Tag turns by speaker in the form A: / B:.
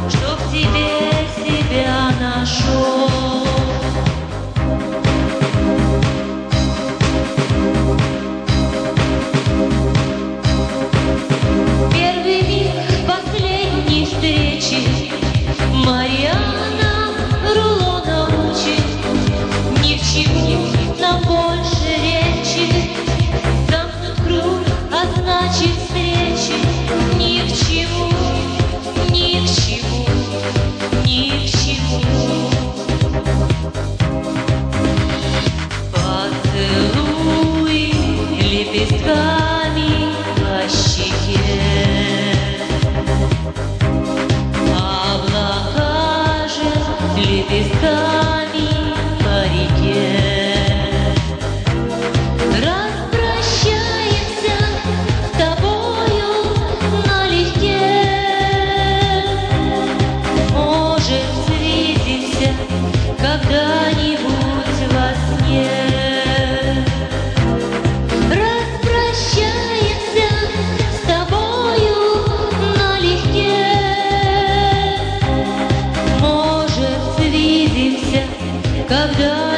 A: что в тебе себя нашел. Первый миг последней встречи Марьяна Рулона учит. Ни к чему нам больше речи, замкнут круг, а значит встречи. Ни к чему, ни к чему, ни к чему. Поцелуй лепестками по щеке, облака же лепестками по реке. Распрощаемся с тобою налегке, может, встретимся когда-нибудь во сне. Распрощаемся с тобою налегке, может, свидимся когда-нибудь